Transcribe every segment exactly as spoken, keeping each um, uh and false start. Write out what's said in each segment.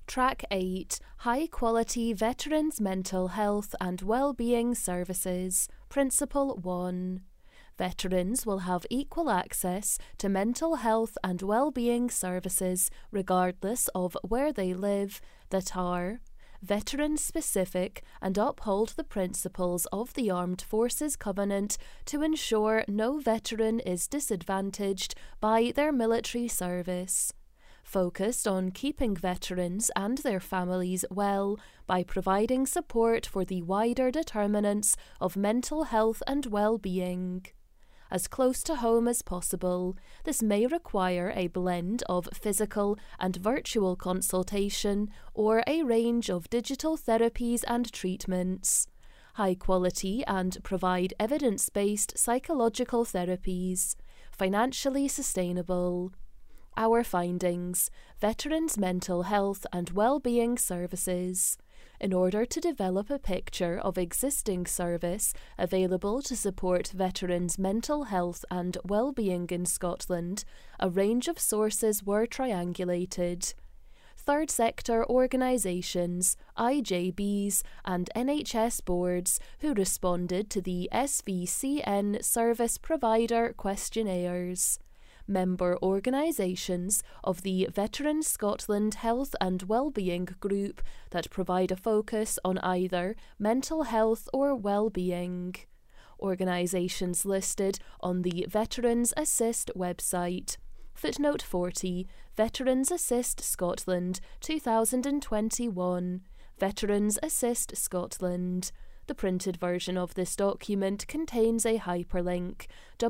Track eight, High Quality Veterans Mental Health and Wellbeing Services, Principle one. Veterans will have equal access to mental health and wellbeing services regardless of where they live that are veteran-specific and uphold the principles of the Armed Forces Covenant to ensure no veteran is disadvantaged by their military service. Focused on keeping veterans and their families well by providing support for the wider determinants of mental health and well-being. As close to home as possible, this may require a blend of physical and virtual consultation or a range of digital therapies and treatments. High quality and provide evidence-based psychological therapies. Financially sustainable. Our findings: Veterans' mental health and well-being services. In order to develop a picture of existing service available to support veterans' mental health and well-being in Scotland, a range of sources were triangulated. Third sector organisations, I J Bs and N H S boards who responded to the S V C N service provider questionnaires. Member organisations of the Veterans Scotland Health and Wellbeing Group that provide a focus on either mental health or well-being. Organisations listed on the Veterans Assist website. Footnote forty, Veterans Assist Scotland two thousand twenty-one. Veterans Assist Scotland. The printed version of this document contains a hyperlink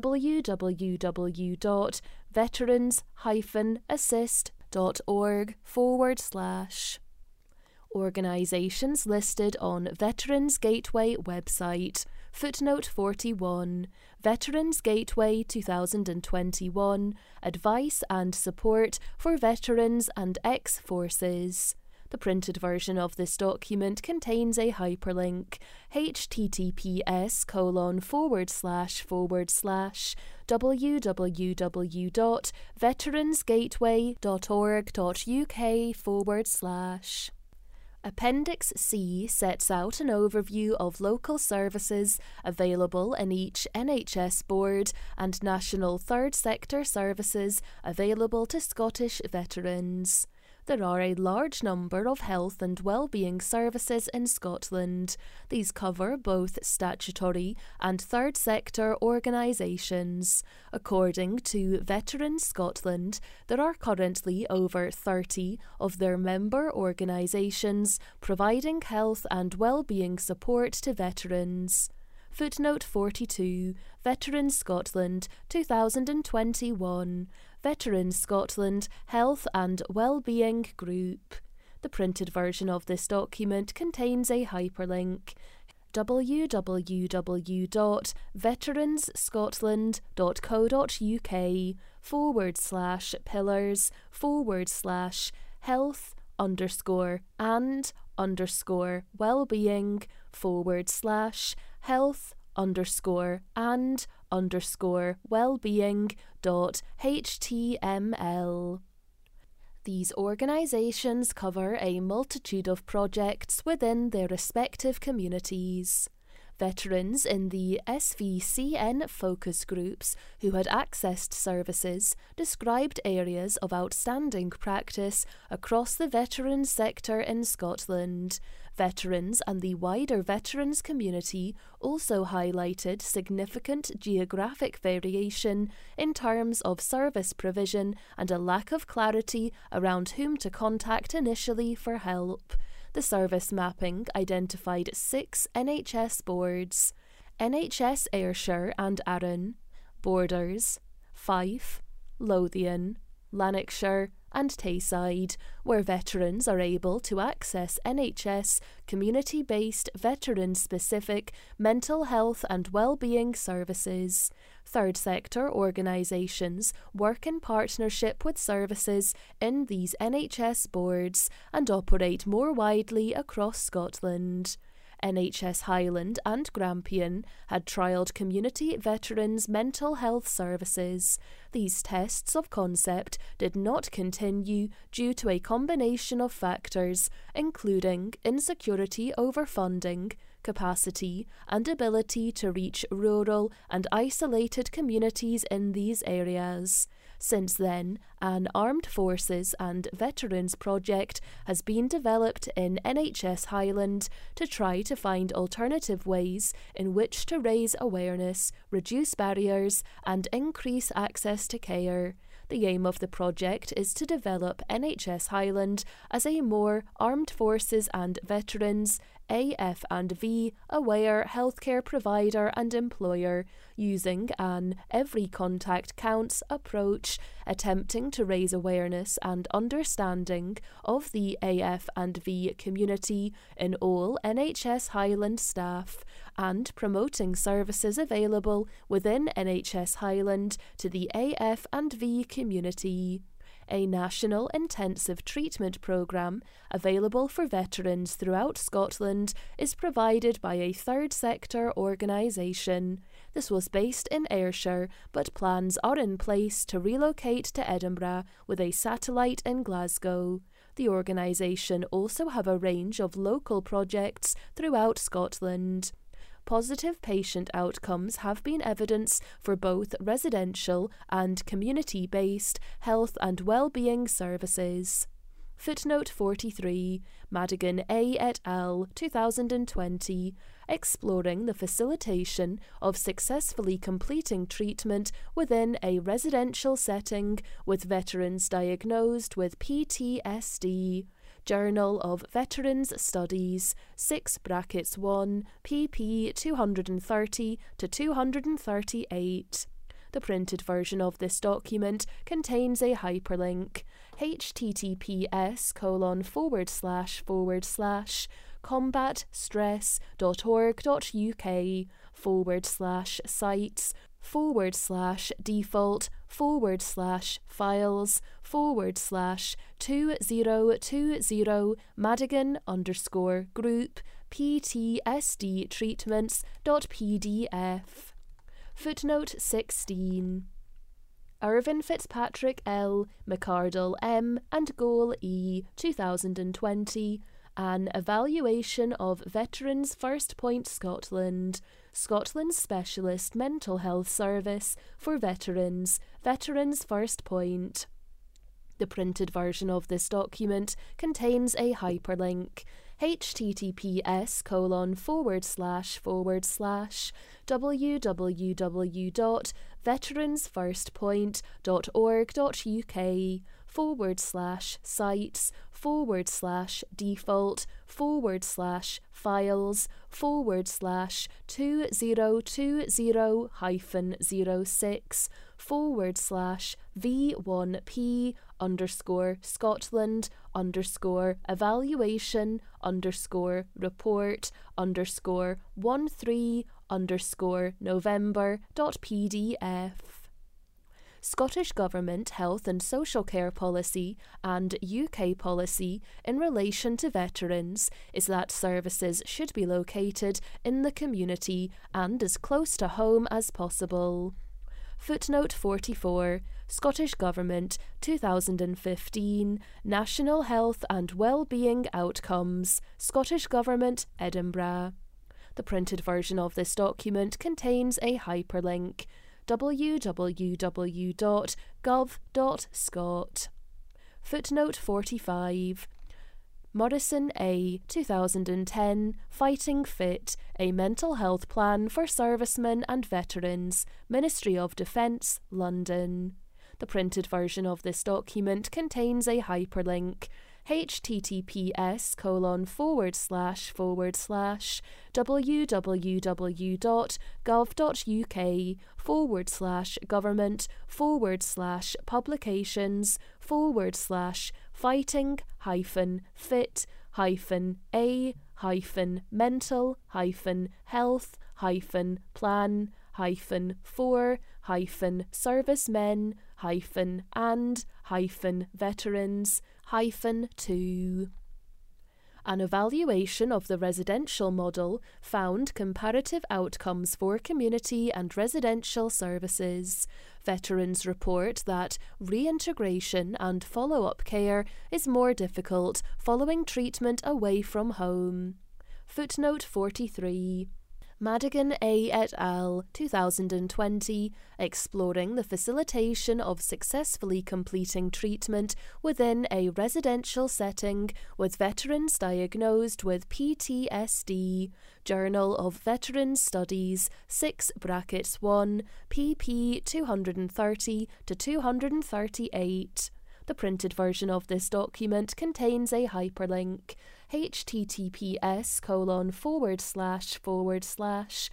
www.veterans-assist.org forward slash. Organisations listed on Veterans Gateway website. Footnote forty-one. Veterans Gateway two thousand twenty-one. Advice and support for veterans and ex-forces. The printed version of this document contains a hyperlink https colon forward slash forward slash www.veteransgateway.org.uk forward slash. Appendix C sets out an overview of local services available in each N H S board and national third sector services available to Scottish veterans. There are a large number of health and wellbeing services in Scotland. These cover both statutory and third sector organisations. According to Veterans Scotland, there are currently over thirty of their member organisations providing health and wellbeing support to veterans. Footnote forty-two, Veterans Scotland two thousand twenty-one. Veterans Scotland Health and Wellbeing Group. The printed version of this document contains a hyperlink www.veteransscotland.co.uk forward slash pillars forward slash health underscore and underscore wellbeing forward slash health underscore and underscore wellbeing dot html. These organisations cover a multitude of projects within their respective communities. Veterans in the S V C N focus groups who had accessed services described areas of outstanding practice across the veterans sector in Scotland. Veterans and the wider veterans community also highlighted significant geographic variation in terms of service provision and a lack of clarity around whom to contact initially for help. The service mapping identified six N H S boards: N H S Ayrshire and Arran, Borders, Fife, Lothian, Lanarkshire and Tayside, where veterans are able to access N H S community-based veteran-specific mental health and well-being services. Third sector organisations work in partnership with services in these N H S boards and operate more widely across Scotland. N H S Highland and Grampian had trialled community veterans' mental health services. These tests of concept did not continue due to a combination of factors, including insecurity over funding, capacity, and ability to reach rural and isolated communities in these areas. Since then, an Armed Forces and Veterans project has been developed in N H S Highland to try to find alternative ways in which to raise awareness, reduce barriers, and increase access to care. The aim of the project is to develop N H S Highland as a more Armed Forces and Veterans A F and V aware healthcare provider and employer, using an every contact counts approach, attempting to raise awareness and understanding of the A F and V community in all N H S Highland staff, and promoting services available within N H S Highland to the A F and V community. A national intensive treatment programme available for veterans throughout Scotland is provided by a third sector organisation. This was based in Ayrshire, but plans are in place to relocate to Edinburgh with a satellite in Glasgow. The organisation also have a range of local projects throughout Scotland. Positive patient outcomes have been evidence for both residential and community-based health and well-being services. Footnote forty-three, Madigan A et al. two thousand twenty, exploring the facilitation of successfully completing treatment within a residential setting with veterans diagnosed with P T S D. Journal of Veterans Studies, six brackets one, pp two thirty to two thirty-eight. The printed version of this document contains a hyperlink, https colon forward slash forward slash combatstress.org.uk forward slash sites forward slash default forward slash files forward slash two zero two zero Madigan underscore group P T S D treatments dot P D F. Footnote sixteen. Irvin Fitzpatrick L, McArdle M, and Goal E, two thousand twenty. An evaluation of Veterans First Point Scotland, Scotland's specialist mental health service for veterans, Veterans First Point. The printed version of this document contains a hyperlink, https colon forward slash forward slash www.veteransfirstpoint.org.uk forward slash sites forward slash default forward slash files forward slash two zero two zero hyphen zero six forward slash V one P underscore Scotland underscore evaluation underscore report underscore one three underscore November dot P D F. Scottish Government Health and Social Care Policy and U K policy in relation to veterans is that services should be located in the community and as close to home as possible. Footnote forty-four, Scottish Government, two thousand fifteen, National Health and Wellbeing Outcomes, Scottish Government, Edinburgh. The printed version of this document contains a hyperlink, w w w dot gov dot scot. Footnote forty-five. Morrison A, two thousand ten, Fighting Fit, a mental health plan for servicemen and veterans, Ministry of Defence, London. The printed version of this document contains a hyperlink, https colon forward slash forward slash www.gov.uk forward slash government forward slash publications forward slash fighting hyphen fit hyphen a hyphen mental hyphen health hyphen plan hyphen for hyphen servicemen hyphen and hyphen veterans hyphen two. An evaluation of the residential model found comparative outcomes for community and residential services. Veterans report that reintegration and follow-up care is more difficult following treatment away from home. Footnote forty-three. Madigan A et al. two thousand twenty, exploring the facilitation of successfully completing treatment within a residential setting with veterans diagnosed with P T S D. Journal of Veterans Studies, six brackets one, pp two thirty to two thirty-eight. The printed version of this document contains a hyperlink. https colon forward slash forward slash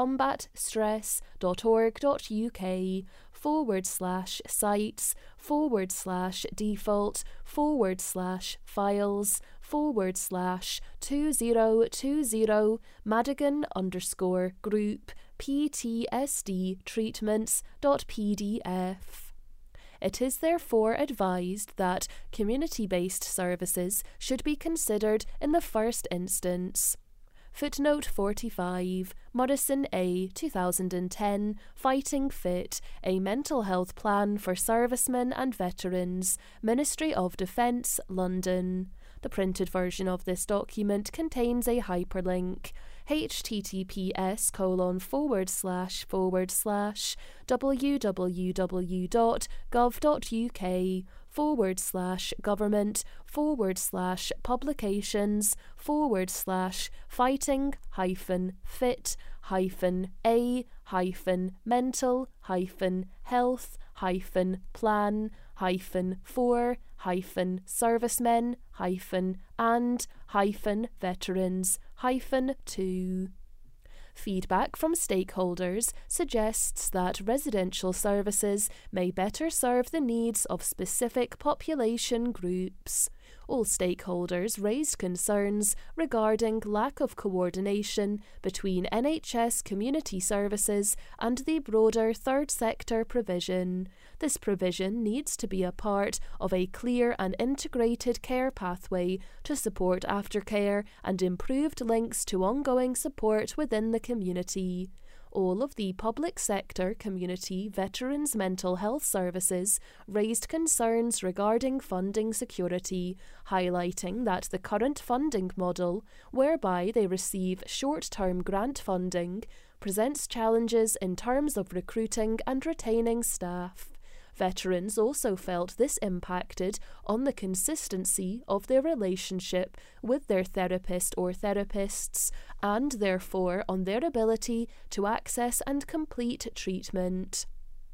combatstress.org.uk forward slash sites forward slash default forward slash files forward slash two zero two zero Madigan underscore group P T S D treatments dot P D F. It is therefore advised that community-based services should be considered in the first instance. Footnote forty-five, Morrison A. two thousand ten, Fighting Fit, a mental health plan for servicemen and veterans, Ministry of Defence, London. The printed version of this document contains a hyperlink. https colon forward slash forward slash www.gov.uk forward slash government forward slash publications forward slash fighting hyphen fit hyphen a hyphen mental hyphen health hyphen plan hyphen for hyphen servicemen hyphen and hyphen veterans hyphen two. Feedback from stakeholders suggests that residential services may better serve the needs of specific population groups. All stakeholders raised concerns regarding lack of coordination between N H S community services and the broader third sector provision. This provision needs to be a part of a clear and integrated care pathway to support aftercare and improved links to ongoing support within the community. All of the public sector community veterans' mental health services raised concerns regarding funding security, highlighting that the current funding model, whereby they receive short-term grant funding, presents challenges in terms of recruiting and retaining staff. Veterans also felt this impacted on the consistency of their relationship with their therapist or therapists, and therefore on their ability to access and complete treatment.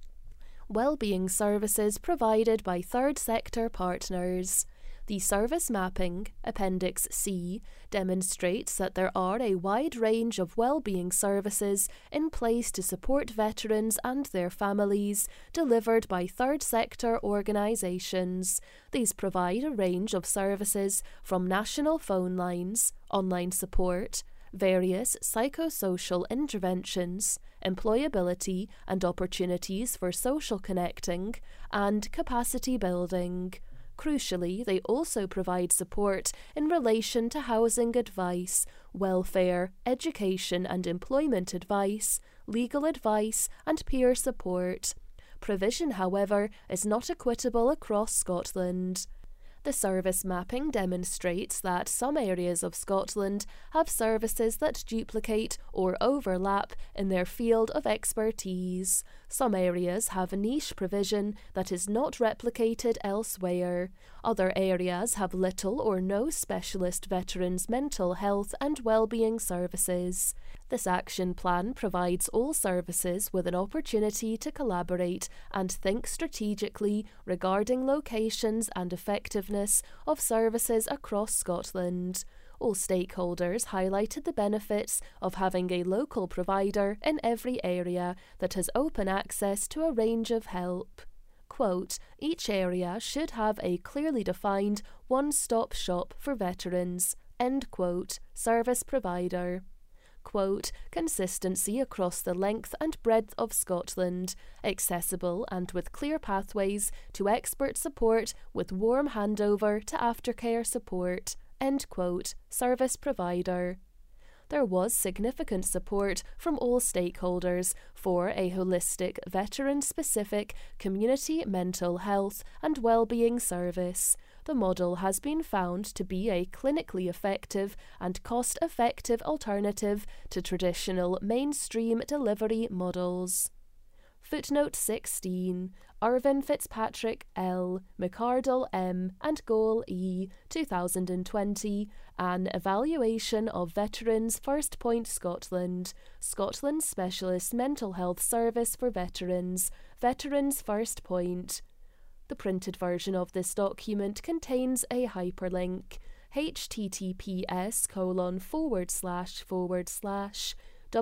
Wellbeing services provided by third sector partners. The service mapping, Appendix C, demonstrates that there are a wide range of wellbeing services in place to support veterans and their families, delivered by third sector organisations. These provide a range of services from national phone lines, online support, various psychosocial interventions, employability and opportunities for social connecting, and capacity building. Crucially, they also provide support in relation to housing advice, welfare, education and employment advice, legal advice and peer support. Provision, however, is not equitable across Scotland. The service mapping demonstrates that some areas of Scotland have services that duplicate or overlap in their field of expertise. Some areas have niche provision that is not replicated elsewhere. Other areas have little or no specialist veterans' mental health and wellbeing services. This action plan provides all services with an opportunity to collaborate and think strategically regarding locations and effectiveness of services across Scotland. All stakeholders highlighted the benefits of having a local provider in every area that has open access to a range of help. Quote, each area should have a clearly defined one-stop shop for veterans. End quote, service provider. Quote, consistency across the length and breadth of Scotland, accessible and with clear pathways to expert support with warm handover to aftercare support. end quote, service provider. There was significant support from all stakeholders for a holistic, veteran-specific community mental health and well-being service. The model has been found to be a clinically effective and cost-effective alternative to traditional mainstream delivery models. Footnote sixteen. Irvin Fitzpatrick L., McArdle M., and Goal E., two thousand twenty, An Evaluation of Veterans First Point Scotland, Scotland's Specialist Mental Health Service for Veterans, Veterans First Point. The printed version of this document contains a hyperlink, https colon forward slash forward slash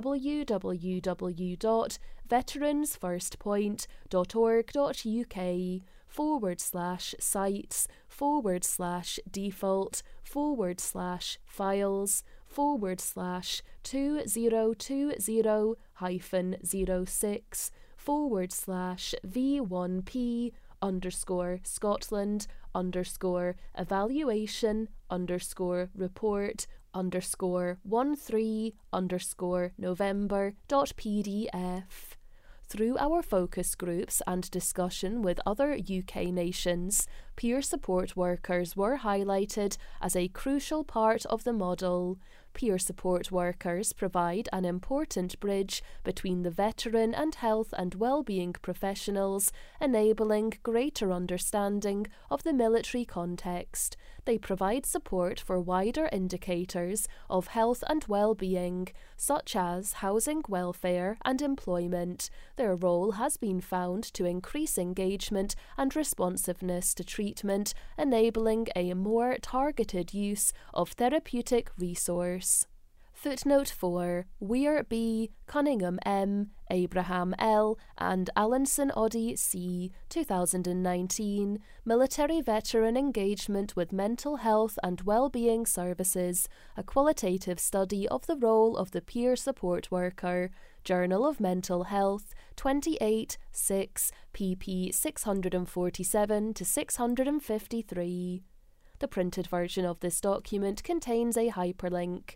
www.veteransfirstpoint.org.uk forward slash sites forward slash default forward slash files forward slash two zero two zero hyphen zero six forward slash v one p underscore Scotland underscore evaluation underscore report underscore one three underscore November dot pdf. Through our focus groups and discussion with other U K nations, peer support workers were highlighted as a crucial part of the model. Peer support workers provide an important bridge between the veteran and health and well-being professionals, enabling greater understanding of the military context. They provide support for wider indicators of health and well-being, such as housing, welfare and employment. Their role has been found to increase engagement and responsiveness to treatment, enabling a more targeted use of therapeutic resource. Footnote four. Weir B., Cunningham M., Abraham L., and Allinson Oddy C., two thousand nineteen, Military Veteran Engagement with Mental Health and Wellbeing Services, a qualitative study of the role of the peer support worker, Journal of Mental Health, twenty-eight six, pp six forty-seven to six fifty-three. The printed version of this document contains a hyperlink,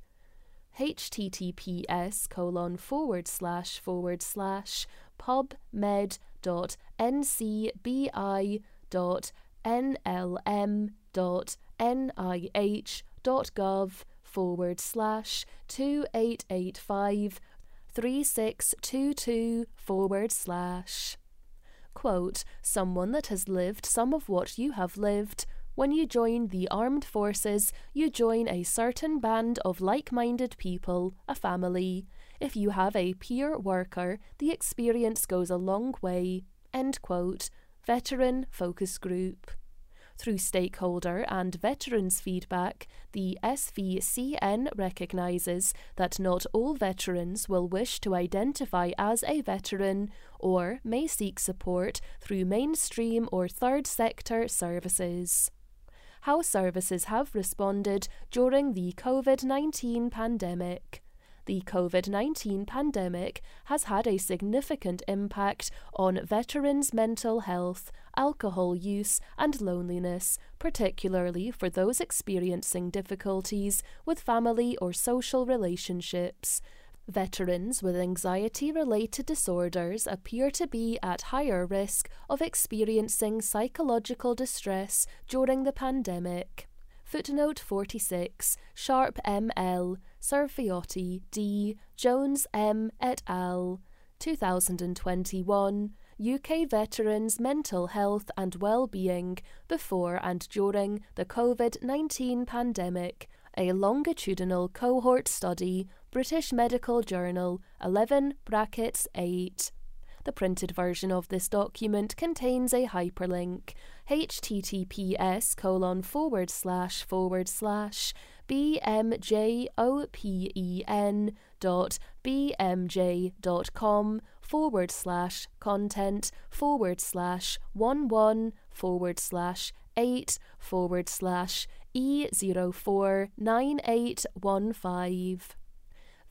https colon forward slash forward slash pubmed dot ncbi dot nlm dot nih dot gov forward slash two eight eight five three six two two forward slash. Quote, someone that has lived some of what you have lived. When you join the armed forces, you join a certain band of like-minded people, a family. If you have a peer worker, the experience goes a long way. End quote. Veteran Focus Group. Through stakeholder and veterans feedback, the S V C N recognises that not all veterans will wish to identify as a veteran or may seek support through mainstream or third sector services. How services have responded during the COVID nineteen pandemic. The COVID nineteen pandemic has had a significant impact on veterans' mental health, alcohol use and loneliness, particularly for those experiencing difficulties with family or social relationships. Veterans with anxiety-related disorders appear to be at higher risk of experiencing psychological distress during the pandemic. Footnote forty-six. Sharp M L, Serfiotti D, Jones M et al. two thousand twenty-one. U K Veterans' Mental Health and Well-Being Before and During the COVID nineteen Pandemic, a longitudinal cohort study, British Medical Journal, eleven brackets eight. The printed version of this document contains a hyperlink, https colon forward slash forward slash bmjopen dot bmj.com forward slash content forward slash one one forward slash eight forward slash E zero four nine eight one five.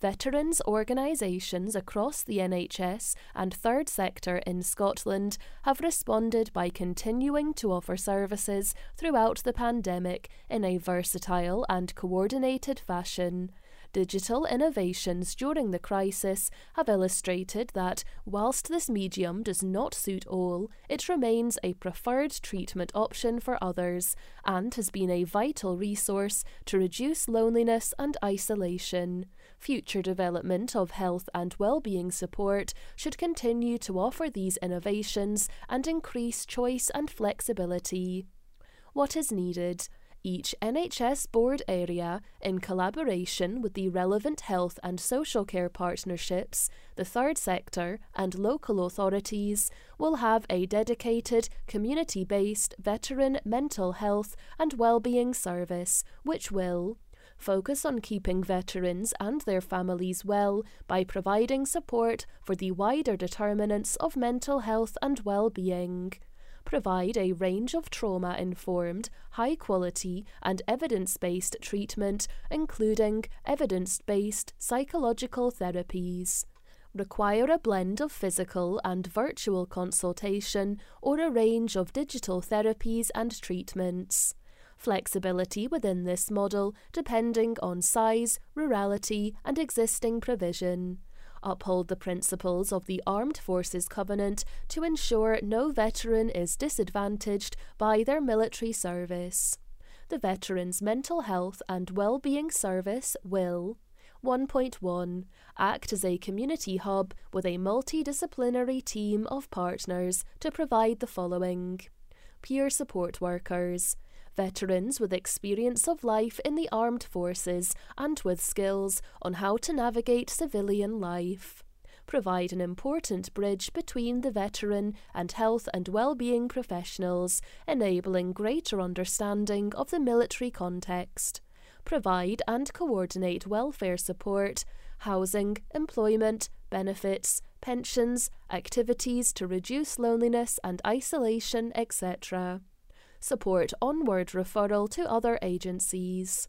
Veterans organisations across the N H S and third sector in Scotland have responded by continuing to offer services throughout the pandemic in a versatile and coordinated fashion. Digital innovations during the crisis have illustrated that, whilst this medium does not suit all, it remains a preferred treatment option for others and has been a vital resource to reduce loneliness and isolation. Future development of health and well-being support should continue to offer these innovations and increase choice and flexibility. What is needed? Each N H S board area, in collaboration with the relevant health and social care partnerships, the third sector and local authorities, will have a dedicated, community-based veteran mental health and well-being service, which will focus on keeping veterans and their families well by providing support for the wider determinants of mental health and well-being. Provide a range of trauma-informed, high-quality and evidence-based treatment, including evidence-based psychological therapies. Require a blend of physical and virtual consultation or a range of digital therapies and treatments. Flexibility within this model depending on size, rurality and existing provision. Uphold the principles of the Armed Forces Covenant to ensure no veteran is disadvantaged by their military service. The Veterans' Mental Health and Wellbeing Service will one point one. Act as a community hub with a multidisciplinary team of partners to provide the following: peer support workers, veterans with experience of life in the armed forces and with skills on how to navigate civilian life. Provide an important bridge between the veteran and health and well-being professionals, enabling greater understanding of the military context. Provide and coordinate welfare support, housing, employment, benefits, pensions, activities to reduce loneliness and isolation, et cetera. Support onward referral to other agencies.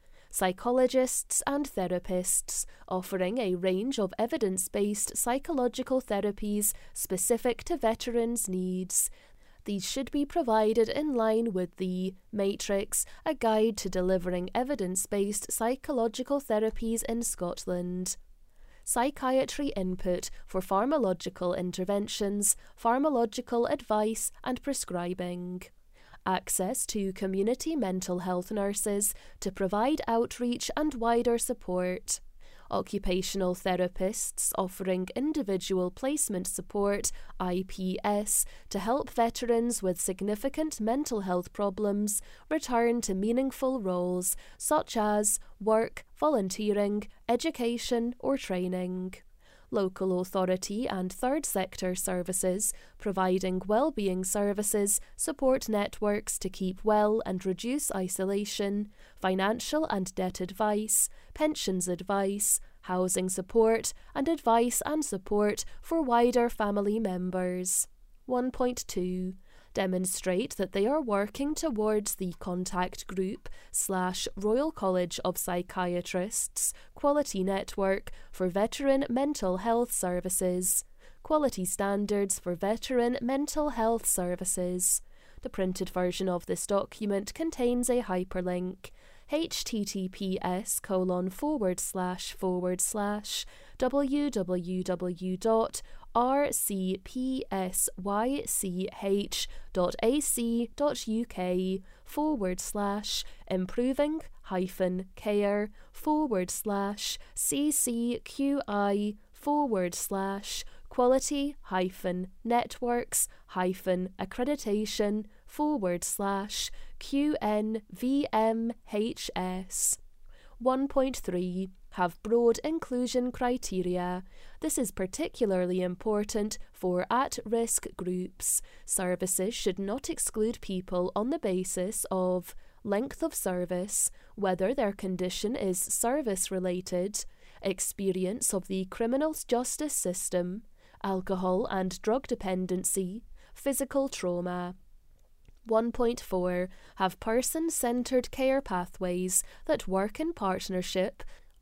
Psychologists and therapists, offering a range of evidence-based psychological therapies specific to veterans' needs. These should be provided in line with the Matrix, a guide to delivering evidence-based psychological therapies in Scotland. Psychiatry input for pharmacological interventions, pharmacological advice and prescribing. Access to community mental health nurses to provide outreach and wider support. Occupational therapists offering individual placement support, I P S, to help veterans with significant mental health problems return to meaningful roles such as work, volunteering, education or training. Local authority and third sector services, providing well-being services, support networks to keep well and reduce isolation, financial and debt advice, pensions advice, housing support, and advice and support for wider family members. one point two. Demonstrate that they are working towards the Contact Group slash Royal College of Psychiatrists Quality Network for Veteran Mental Health Services. Quality Standards for Veteran Mental Health Services. The printed version of this document contains a hyperlink: https colon forward slash forward slash www.rcpsych.ac.uk forward slash improving hyphen care forward slash ccqi forward slash quality hyphen networks hyphen accreditation forward slash qnvmhs. one point three. Have broad inclusion criteria. This is particularly important for at-risk groups. Services should not exclude people on the basis of length of service, whether their condition is service-related, experience of the criminal justice system, alcohol and drug dependency, physical trauma. one point four. Have person-centred care pathways that work in partnership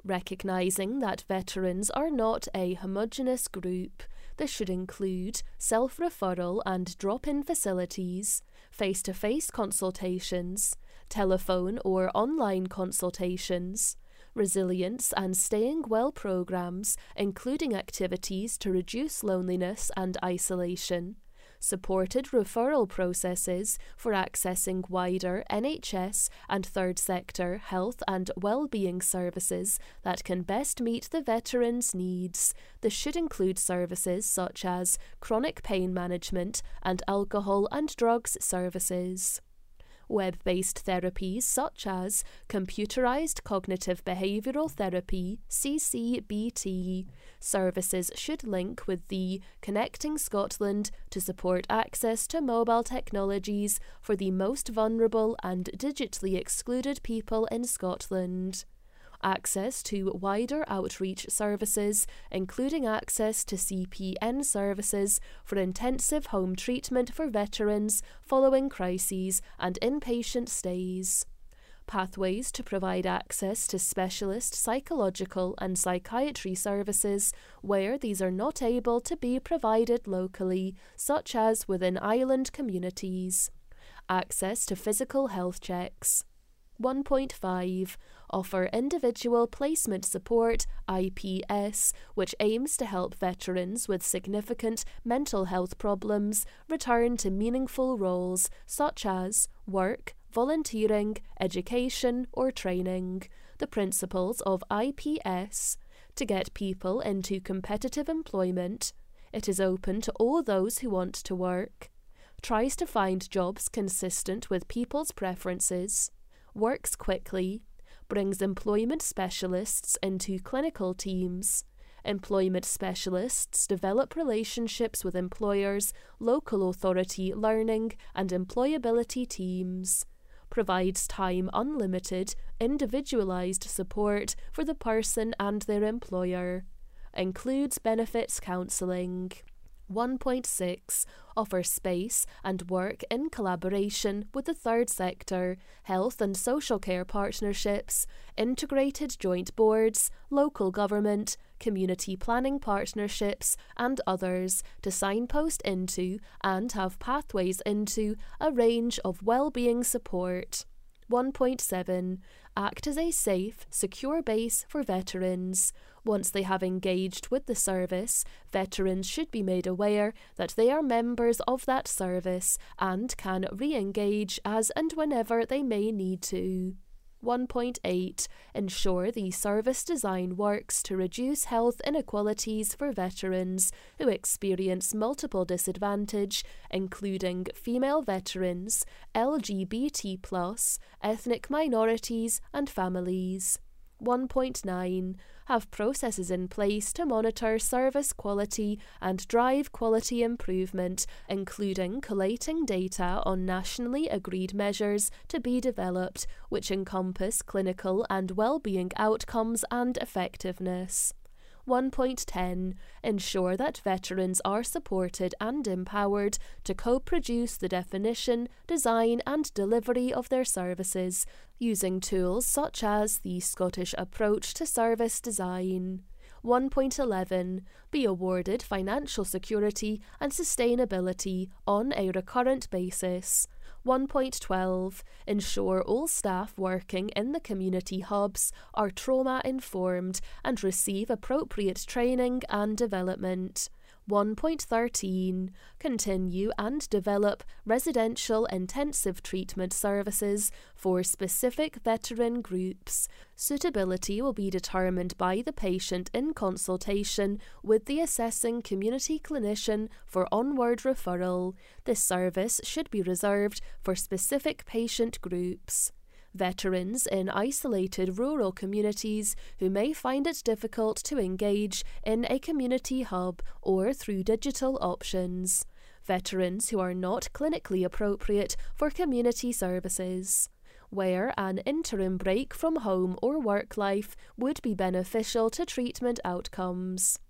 Recognising that veterans are not a homogenous group, this should include self-referral and drop-in facilities, face-to-face consultations, telephone or online consultations, resilience and staying well programs, including activities to reduce loneliness and isolation, supported referral processes for accessing wider N H S and third sector health and well-being services that can best meet the veterans' needs. This should include services such as chronic pain management and alcohol and drugs services. Web-based therapies such as computerized cognitive behavioral therapy, C C B T, services should link with the Connecting Scotland to support access to mobile technologies for the most vulnerable and digitally excluded people in Scotland. Access to wider outreach services, including access to C P N services for intensive home treatment for veterans following crises and inpatient stays. Pathways to provide access to specialist psychological and psychiatry services where these are not able to be provided locally, such as within island communities. Access to physical health checks. one point five. Offer individual placement support, I P S, which aims to help veterans with significant mental health problems return to meaningful roles such as work, volunteering, education, or training. The principles of I P S. To get people into competitive employment. It is open to all those who want to work. Tries to find jobs consistent with people's preferences. Works quickly. Brings employment specialists into clinical teams. Employment specialists develop relationships with employers, local authority learning and employability teams. Provides time unlimited, individualised support for the person and their employer. Includes benefits counselling. one point six. Offers space and work in collaboration with the third sector, health and social care partnerships, integrated joint boards, local government, community planning partnerships and others to signpost into and have pathways into a range of well-being support. one point seven. Act as a safe, secure base for veterans. Once they have engaged with the service, veterans should be made aware that they are members of that service and can re-engage as and whenever they may need to. one point eight. Ensure the service design works to reduce health inequalities for veterans who experience multiple disadvantage, including female veterans, L G B T plus, ethnic minorities and families. one point nine. Have processes in place to monitor service quality and drive quality improvement, including collating data on nationally agreed measures to be developed, which encompass clinical and well-being outcomes and effectiveness. one point ten. Ensure that veterans are supported and empowered to co-produce the definition, design and delivery of their services, using tools such as the Scottish approach to service design. one point eleven. Be awarded financial security and sustainability on a recurrent basis. one point twelve. Ensure all staff working in the community hubs are trauma-informed and receive appropriate training and development. one point thirteen. Continue and develop residential intensive treatment services for specific veteran groups. Suitability will be determined by the patient in consultation with the assessing community clinician for onward referral. This service should be reserved for specific patient groups. Veterans in isolated rural communities who may find it difficult to engage in a community hub or through digital options. Veterans who are not clinically appropriate for community services. Where an interim break from home or work life would be beneficial to treatment outcomes.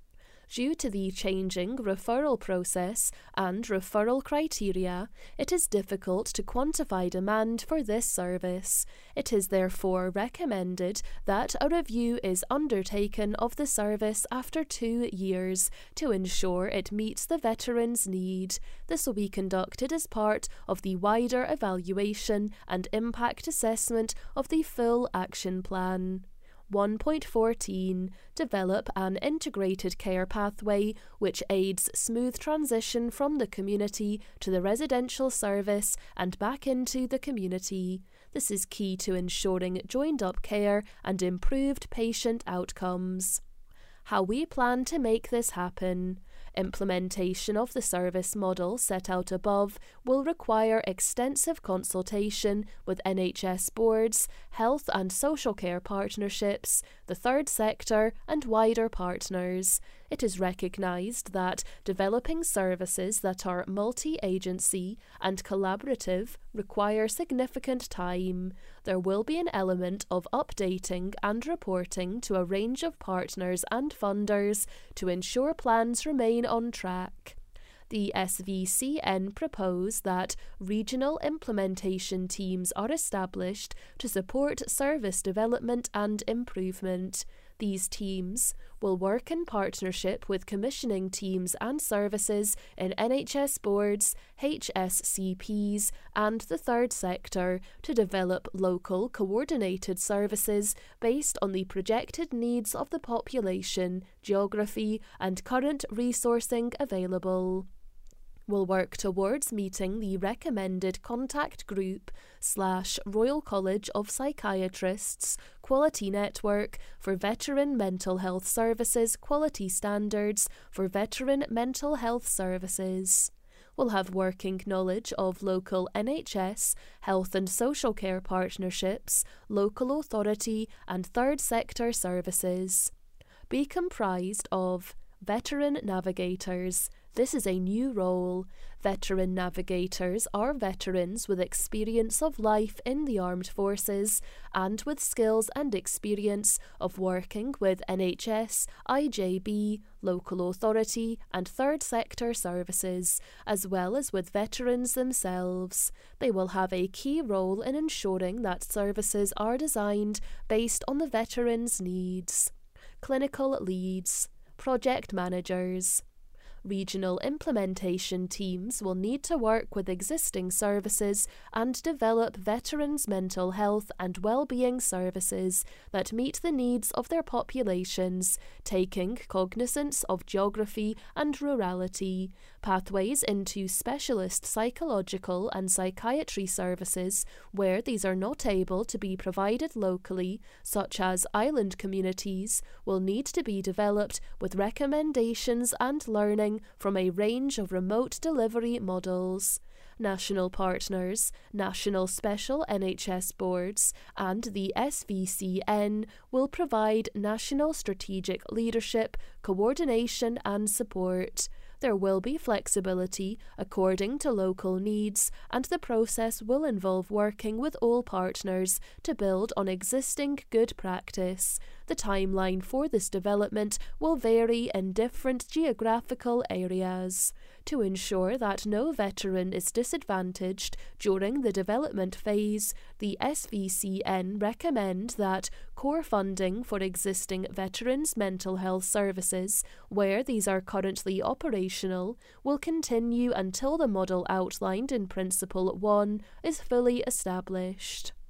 Due to the changing referral process and referral criteria, it is difficult to quantify demand for this service. It is therefore recommended that a review is undertaken of the service after two years to ensure it meets the veteran's need. This will be conducted as part of the wider evaluation and impact assessment of the full action plan. one point fourteen. Develop an integrated care pathway which aids smooth transition from the community to the residential service and back into the community. This is key to ensuring joined-up care and improved patient outcomes. How we plan to make this happen. Implementation of the service model set out above will require extensive consultation with N H S boards, health and social care partnerships, the third sector and wider partners. It is recognised that developing services that are multi-agency and collaborative require significant time. There will be an element of updating and reporting to a range of partners and funders to ensure plans remain on track. The S V C N propose that regional implementation teams are established to support service development and improvement. These teams will work in partnership with commissioning teams and services in N H S boards, H S C Ps and the third sector to develop local coordinated services based on the projected needs of the population, geography and current resourcing available. Will work towards meeting the recommended contact group slash Royal College of Psychiatrists quality network for veteran mental health services quality standards for veteran mental health services. Will have working knowledge of local N H S, health and social care partnerships, local authority and third sector services. Be comprised of veteran navigators. This is a new role. Veteran navigators are veterans with experience of life in the armed forces and with skills and experience of working with N H S, I J B, local authority and third sector services, as well as with veterans themselves. They will have a key role in ensuring that services are designed based on the veteran's needs. Clinical leads. Project managers. Regional implementation teams will need to work with existing services and develop veterans' mental health and well-being services that meet the needs of their populations, taking cognizance of geography and rurality. Pathways into specialist psychological and psychiatry services where these are not able to be provided locally, such as island communities, will need to be developed with recommendations and learning from a range of remote delivery models. National partners, national special N H S boards, and the S V C N will provide national strategic leadership, coordination and support. There will be flexibility according to local needs, and the process will involve working with all partners to build on existing good practice. The timeline for this development will vary in different geographical areas. To ensure that no veteran is disadvantaged during the development phase, the S V C N recommend that core funding for existing veterans' mental health services, where these are currently operational, will continue until the model outlined in Principle one is fully established.